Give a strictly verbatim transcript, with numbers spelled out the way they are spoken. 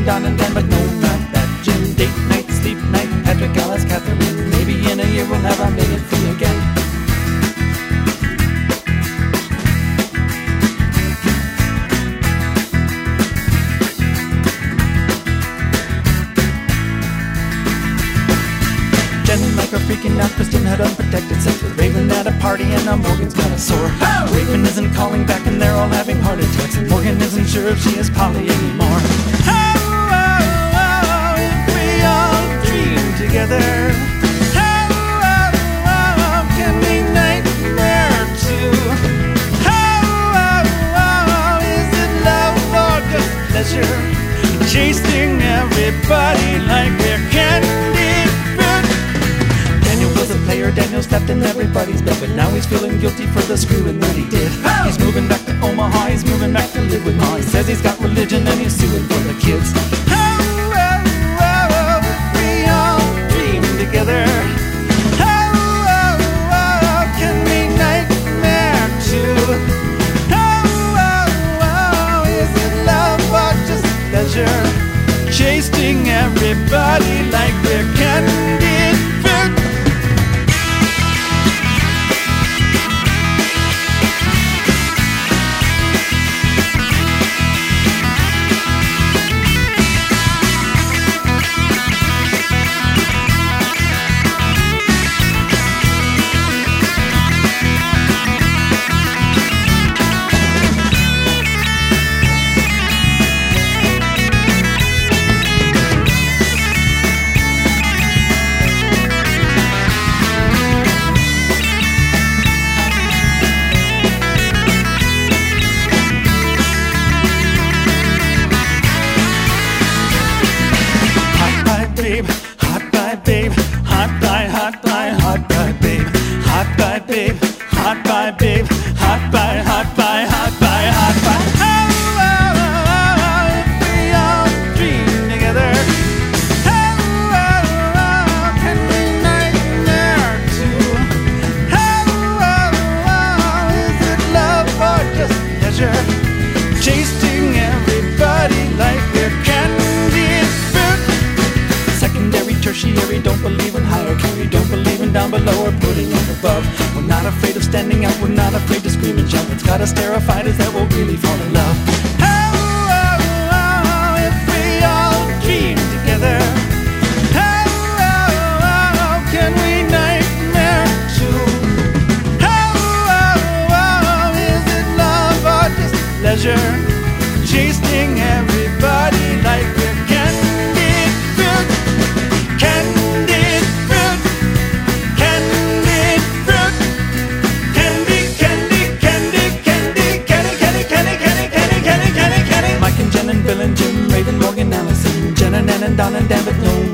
and Don and Dan, but no, not that Jim. Date night, sleep night, Patrick, Alice, Catherine. Maybe in a year we'll have our minute free again. Jen and Mike are freaking out. Kristen had unprotected sex with Raven at a party, and now Morgan's got a sore. Oh! Raven isn't calling back, and they're all having heart attacks. Morgan isn't sure if she is Polly anymore. Oh, oh, oh, if we all dream together. Oh, oh, oh, can we nightmare too? Oh, oh, oh, is it love or just pleasure? Chasing everybody like we're candy fruit. Daniel was a player, Daniel stepped in everybody's bed, but now he's feeling guilty for the screwing that he did. Oh! He's moving back to Omaha, he's moving back to live with Ma. He says he's got religion and he's suing for the kids. Oh, oh, oh, oh, if we all dream together. Oh, oh, oh, can we nightmare too? Oh, oh, oh, is it love or just pleasure? Chasing everybody like we're candy fruit. Hot guy, babe, hot guy, hot guy, hot guy, babe, hot guy, babe, hot guy, babe, hot guy, hot guy, hot guy, hot guy. Oh, oh, oh, oh, if we all dream together. Oh, oh, oh, can we nightmare too? Oh, oh, oh, is it love or just pleasure? Chasing everybody like we're candy fruit. Secondary, tertiary, don't believe in hierarchy, don't believe in down below or putting up above. We're not afraid of standing out, we're not afraid to scream and shout. What's got us terrified is that we'll really fall in love. Oh, oh, oh, if we all dream together. Oh, oh, oh, can we nightmare too? Oh, oh, oh, is it love or just pleasure? Chasing everybody like we're candy fruit. Candy fruit, candy fruit, candy, candy, candy, candy, candy, candy, candy, candy, candy, candy, candy, candy. Mike and Jen and Bill and Jim, Raven, Morgan, Allison, Jen and Ann and Don and Dan, but no